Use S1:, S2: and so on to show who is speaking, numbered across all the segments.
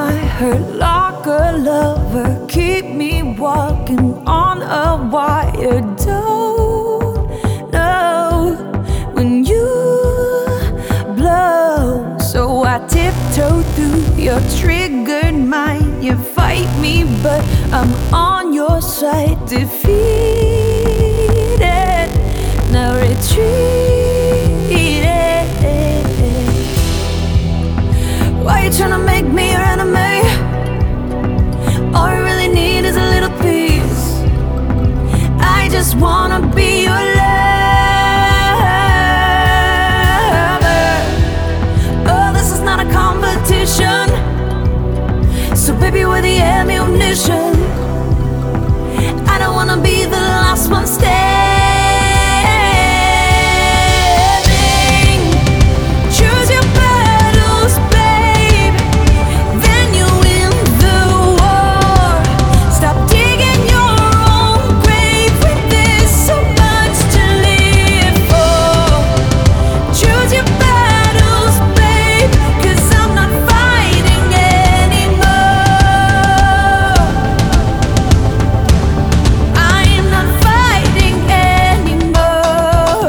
S1: my hurt like a lover, keep me walking on a wire. Don't know when you blow, so I tiptoe through your triggered mind. You fight me, but I'm on your side. Defeated, now retreated. Why you tryna make me your enemy? All I really need is a little peace. I just wanna be your lover. Oh, this is not a competition, so baby, we're the ammunition. I don't wanna be the last one standing. Choose your battles, babe, then you win the war. Stop digging your own grave when there's so much to live for. Choose your battles, babe, 'cause I'm not fighting anymore. I'm not fighting anymore.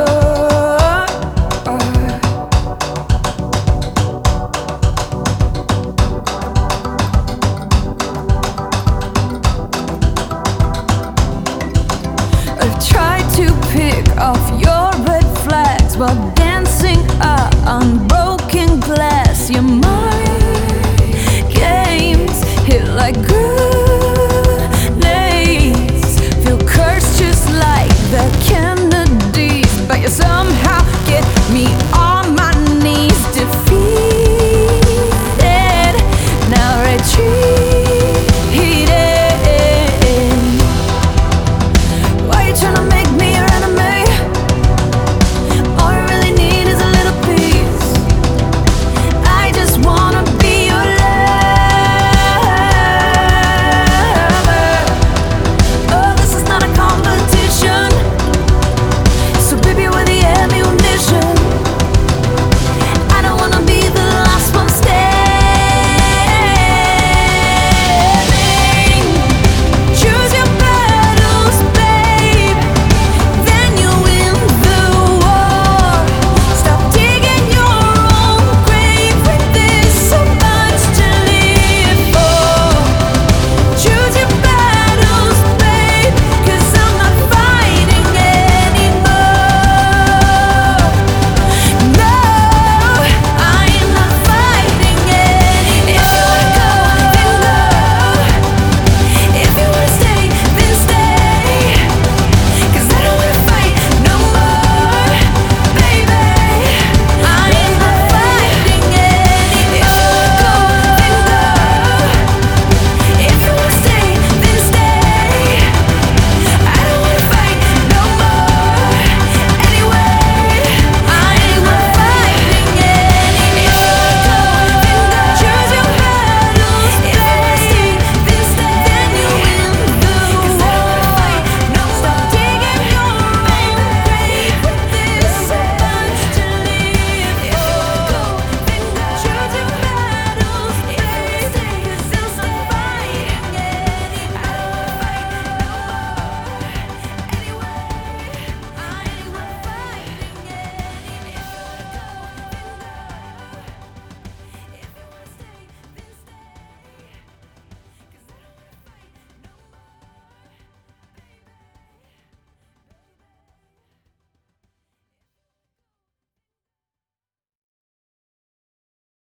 S1: I've tried to pick off your red flags while dancing on broken glass. You're